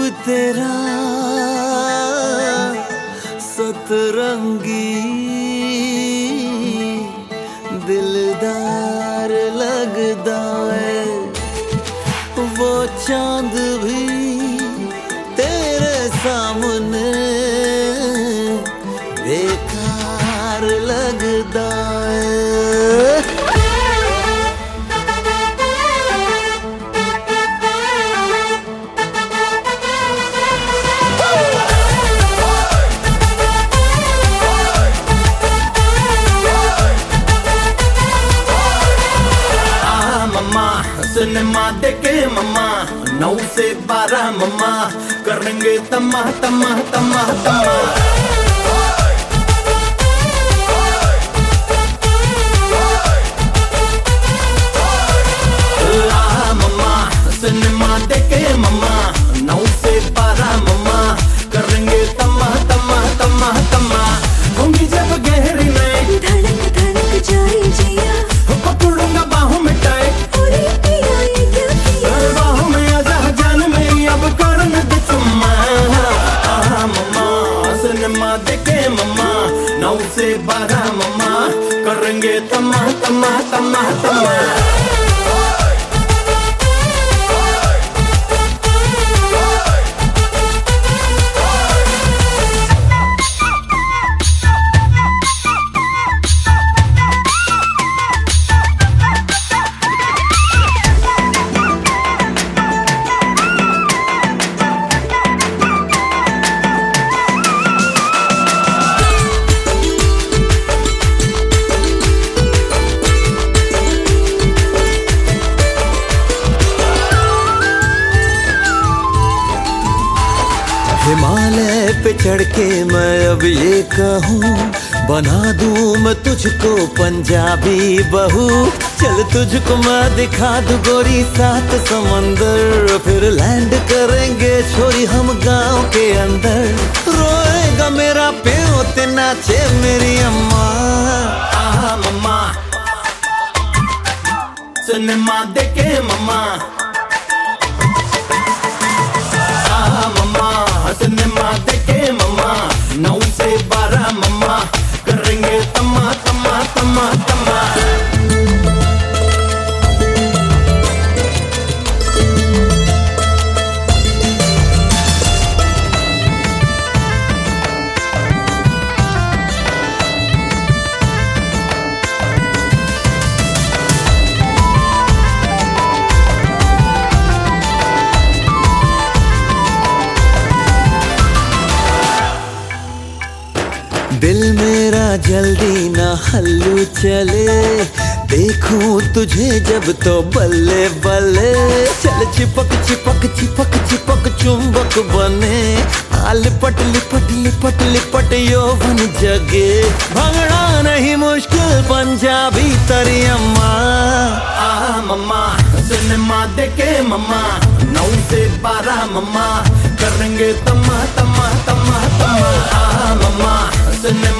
तेरा सतरंगी दिलदार लगदा है, वो चांद भी तेरे सामने बेकार लगदा है। सिनेमा देखे मम्मा 9 से 12 मम्मा करेंगे तम्मा तम्मा तम्मा तम्मा। मम्मा सिनेमा देखे मम्मा 9 से 12 मम्मा करेंगे तम्मा तम्मा तम्मा तम्मा। होंगी जब गहरी में धड़क धड़क जाए जिया, पकड़ूंगा बाहों में टाए देखे मम्मा 9 से 12 मम्मा करेंगे तम्मा तम्मा तम्मा तम्मा। हिमालय पे चढ़ के मैं अब ये कहूँ, बना दूँ मैं तुझको पंजाबी बहू। चल तुझको मैं दिखा दूँ गोरी 7 समंदर, फिर लैंड करेंगे छोरी हम गांव के अंदर। रोएगा मेरा प्यो ते नाचे मेरी अम्मा। मम्मा सिनेमा देखे मम्मा, सिनेमा देखे मम्मा 9 से 12 मम्मा करेंगे तम्मा तम्मा तम्मा तम्मा। दिल मेरा जल्दी ना हल्लू चले, देखूं तुझे जब तो बल्ले बल्ले। चल चिपक चिपक चिपक चिपक चुंबक बने, लिपट लिपट लिपट लिपट यौवन जगे। भंगड़ा नहीं मुश्किल पंजाबी तरी अम्मा। मम्मा सिनेमा देखे मम्मा 9 से 12 मम्मा करेंगे तम्मा तम्मा तम्मा तम्मा। मम्मा सिनेमा